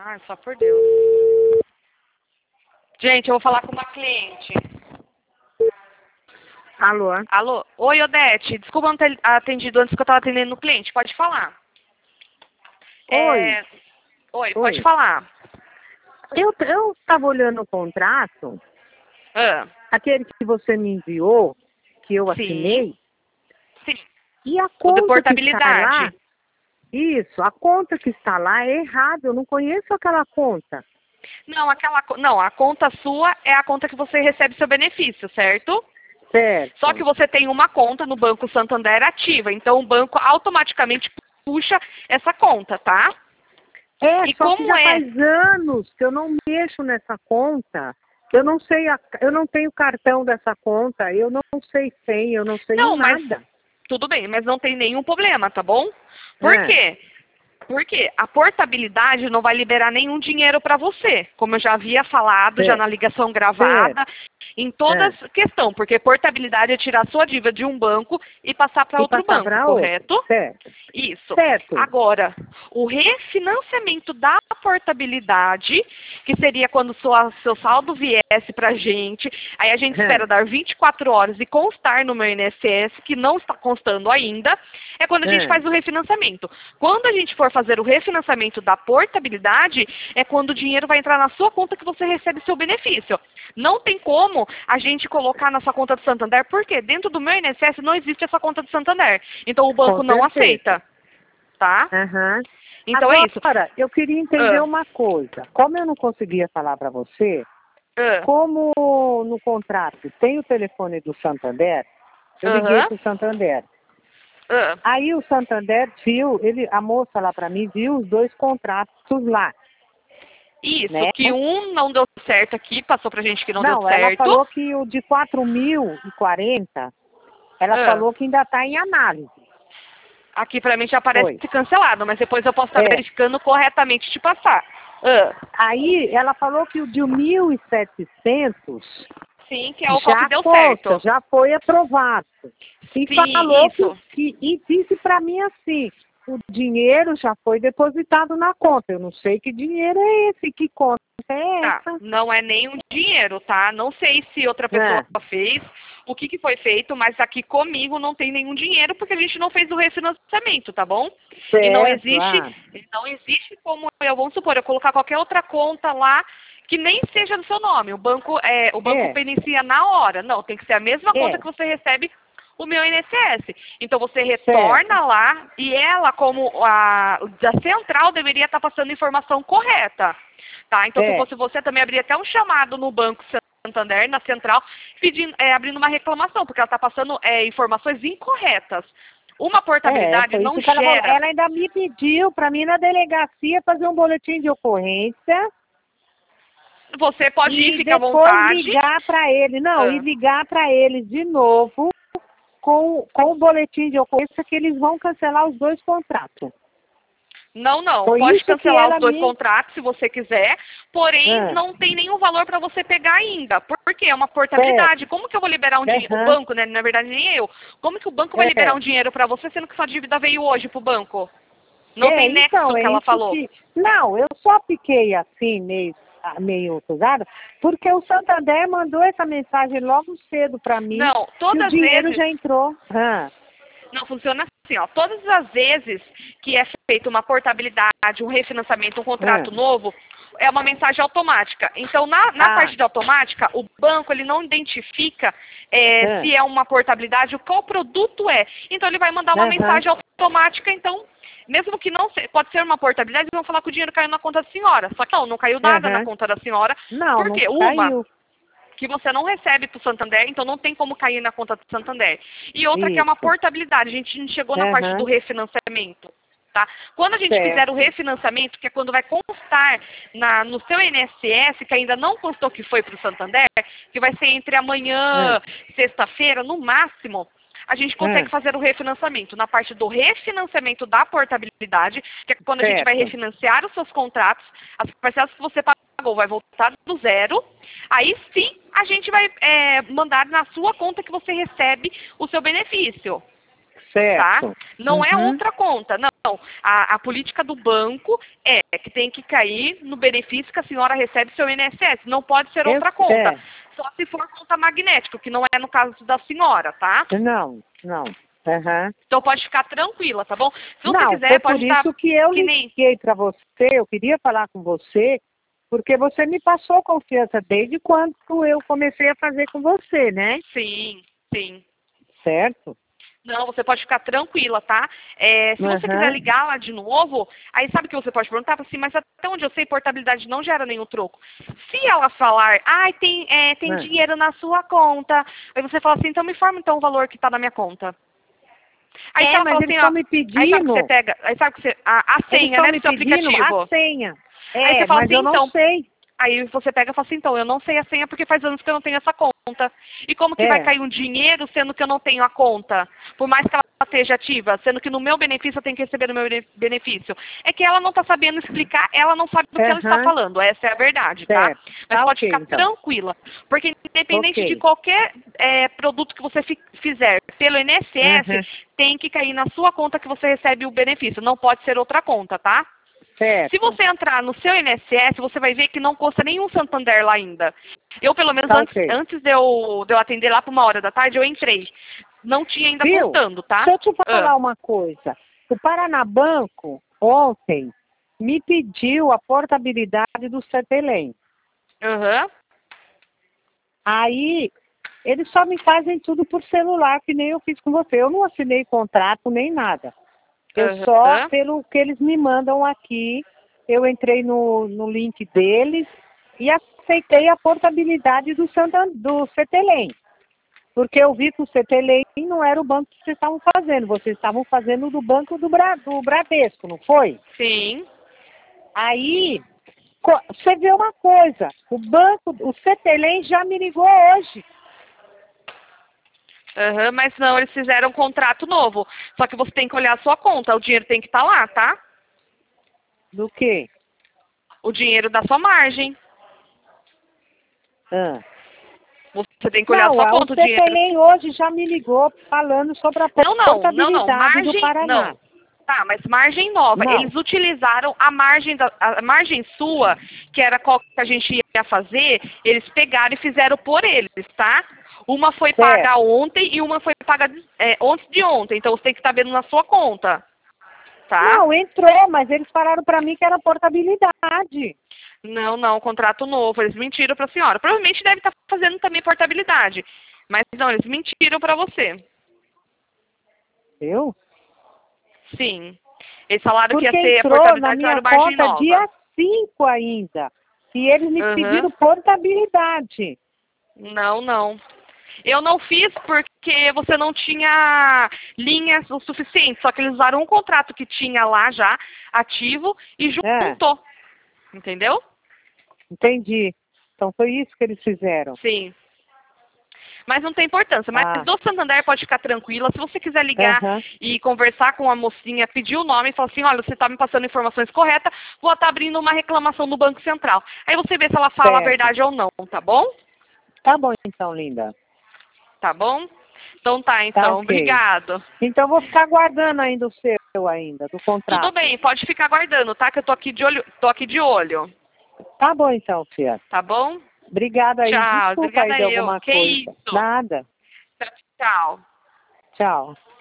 Ai, só por Deus. Gente, eu vou falar com uma cliente. Alô? Alô? Oi, Odete. Desculpa não ter atendido antes que eu estava atendendo o cliente. Pode falar. Oi. Oi, pode falar. Eu estava olhando o contrato, aquele que você me enviou, que eu assinei, Sim. e a O de conta que está portabilidade. lá, isso, a conta que está lá é errada, eu não conheço aquela conta. Não, a conta sua é a conta que você recebe seu benefício, certo? Certo. Só que você tem uma conta no Banco Santander ativa, então o banco automaticamente puxa essa conta, tá? E Só que como já faz anos que eu não mexo nessa conta. Eu não sei, eu não tenho cartão dessa conta, eu não sei senha, eu não sei Não, mas nada. tudo bem, mas não tem nenhum problema, tá bom? Por quê? Porque a portabilidade não vai liberar nenhum dinheiro para você, como eu já havia falado, já na ligação gravada, em toda questão, porque portabilidade é tirar sua dívida de um banco e passar para outro banco, correto? Certo. Isso. Certo. Agora, o refinanciamento da portabilidade, que seria quando seu saldo viesse para a gente, aí a gente espera dar 24 horas e constar no meu INSS, que não está constando ainda, é quando a gente faz o refinanciamento. Quando a gente for fazer o refinanciamento da portabilidade, é quando o dinheiro vai entrar na sua conta que você recebe seu benefício. Não tem como a gente colocar na sua conta do Santander, porque dentro do meu INSS não existe essa conta do Santander. Então o banco não aceita. Tá? Então agora, é isso. Agora, eu queria entender uma coisa. Como eu não conseguia falar para você, como no contrato tem o telefone do Santander, eu liguei para o Santander. Aí o Santander viu, a moça lá para mim viu os dois contratos lá. Isso, né? Que um não deu certo aqui, passou pra gente que não deu certo. Não, ela falou que o de 4.040, ela falou que ainda está em análise. Aqui pra mim já aparece cancelado, mas depois eu posso estar verificando corretamente te passar. Aí ela falou que o de 1.700... Sim, que é o qual que deu certo. Já foi aprovado. E sim, falou e disse para mim assim, o dinheiro já foi depositado na conta. Eu não sei que dinheiro é esse, que conta é essa. Não é nenhum dinheiro, tá? Não sei se outra pessoa fez, o que foi feito, mas aqui comigo não tem nenhum dinheiro porque a gente não fez o refinanciamento, tá bom? Certo, e não existe como, vamos supor, eu colocar qualquer outra conta lá que nem seja no seu nome. O banco inicia na hora. Não, tem que ser a mesma conta que você recebe o meu INSS. Então você retorna lá e ela, como da central, deveria estar passando a informação correta. Tá? Então se fosse você, também abriria até um chamado no Banco Santander, na central, abrindo uma reclamação, porque ela está passando informações incorretas. Uma portabilidade não gera... Ela ainda me pediu para mim na delegacia fazer um boletim de ocorrência. Você pode ir, fica à vontade. E depois ligar para ele. Não, e ligar para eles de novo com o boletim de ocorrência que eles vão cancelar os dois contratos. Não. Pode cancelar os dois contratos se você quiser, porém não tem nenhum valor para você pegar ainda. Porque é uma portabilidade. Como que eu vou liberar um dinheiro? O banco, né? Na verdade, nem eu. Como que o banco vai liberar um dinheiro para você, sendo que sua dívida veio hoje pro banco? Não tem nexo que ela falou. Não, eu só fiquei assim, meio usada, porque o Santander mandou essa mensagem logo cedo para mim. Não, todas que o dinheiro já entrou. Não, funciona assim, ó. Todas as vezes que é feita uma portabilidade, um refinanciamento, um contrato novo, é uma mensagem automática. Então, na parte de automática, o banco ele não identifica se é uma portabilidade, qual produto é. Então, ele vai mandar uma mensagem automática, então... Mesmo que não pode ser uma portabilidade, eles vão falar que o dinheiro caiu na conta da senhora. Só que não caiu nada na conta da senhora. Porque que você não recebe para o Santander, então não tem como cair na conta do Santander. E outra que é uma portabilidade. A gente não chegou na parte do refinanciamento. Tá? Quando a gente fizer o refinanciamento, que é quando vai constar no seu INSS, que ainda não constou que foi para o Santander, que vai ser entre amanhã, sexta-feira, no máximo, a gente consegue fazer o refinanciamento. Na parte do refinanciamento da portabilidade, que é quando a gente vai refinanciar os seus contratos, as parcelas que você pagou vai voltar do zero, aí sim a gente vai mandar na sua conta que você recebe o seu benefício. Tá? Não é outra conta, não. A política do banco é que tem que cair no benefício que a senhora recebe do seu INSS. Não pode ser outra conta. Só se for conta magnética, que não é no caso da senhora, tá? Não. Uhum. Então pode ficar tranquila, tá bom? Se você quiser, pode estar... Por isso que eu liguei para você, eu queria falar com você, porque você me passou confiança desde quando eu comecei a fazer com você, né? Sim. Certo? Não, você pode ficar tranquila, tá? Se você quiser ligar lá de novo, aí sabe o que você pode perguntar? Assim, mas até onde eu sei, portabilidade não gera nenhum troco. Se ela falar, tem dinheiro na sua conta, aí você fala assim, então me informa então o valor que está na minha conta. Aí ela mas fala eles assim, estão me pedindo. Aí sabe que você pega, aí sabe que você, a senha, né, do seu aplicativo. A senha. Aí você fala mas assim, eu não sei. Aí você pega e fala assim, então, eu não sei a senha porque faz anos que eu não tenho essa conta. E como que vai cair um dinheiro sendo que eu não tenho a conta? Por mais que ela esteja ativa, sendo que no meu benefício eu tenho que receber no meu benefício. É que ela não está sabendo explicar, ela não sabe do que ela está falando. Essa é a verdade, tá? Mas pode ficar tranquila. Porque independente de qualquer produto que você fizer pelo INSS, tem que cair na sua conta que você recebe o benefício. Não pode ser outra conta, tá? Certo. Se você entrar no seu INSS, você vai ver que não consta nenhum Santander lá ainda. Eu, pelo menos, antes de eu atender lá por 1h da tarde, eu entrei. Não tinha ainda constando, tá? Deixa eu te falar uma coisa. O Paraná Banco, ontem, me pediu a portabilidade do CETELEM. Aí, eles só me fazem tudo por celular, que nem eu fiz com você. Eu não assinei contrato nem nada. Eu só, pelo que eles me mandam aqui, eu entrei no link deles e aceitei a portabilidade do CETELEM. Porque eu vi que o CETELEM não era o banco que vocês estavam fazendo. Vocês estavam fazendo do banco do Bradesco, não foi? Sim. Aí, você vê uma coisa. O CETELEM já me ligou hoje. Mas não, eles fizeram um contrato novo. Só que você tem que olhar a sua conta. O dinheiro tem que estar lá, tá? Do quê? O dinheiro da sua margem. Você tem que olhar a sua conta. O CETELEM hoje já me ligou falando sobre a portabilidade do Paraná. Não. Tá, mas margem nova. Eles utilizaram a margem sua, que era qual que a gente ia fazer, eles pegaram e fizeram por eles, tá? Uma foi paga ontem e uma foi paga antes de ontem. Então, você tem que estar vendo na sua conta. Tá? Não, entrou, mas eles falaram para mim que era portabilidade. Não, contrato novo. Eles mentiram para a senhora. Provavelmente deve estar fazendo também portabilidade. Mas não, eles mentiram para você. Eu? Sim. Eles falaram que ia ser a portabilidade para margem nova. Dia 5 ainda. E eles me pediram portabilidade. Não. Eu não fiz porque você não tinha linhas o suficiente. Só que eles usaram um contrato que tinha lá já, ativo, e juntou. Entendeu? Entendi. Então foi isso que eles fizeram. Sim. Mas não tem importância. Mas do Santander pode ficar tranquila. Se você quiser ligar e conversar com a mocinha, pedir o nome e falar assim, olha, você está me passando informações corretas, vou estar abrindo uma reclamação no Banco Central. Aí você vê se ela fala a verdade ou não, tá bom? Tá bom então, linda. Tá bom? Então tá, então. Obrigado. Então eu vou ficar aguardando ainda o seu ainda, do contrato. Tudo bem, pode ficar aguardando, tá? Que eu tô aqui de olho. Tá bom então, Fia. Tá bom? Obrigada aí. Tchau, Desculpa obrigada aí de alguma coisa. Que isso? Nada. Tchau. Tchau.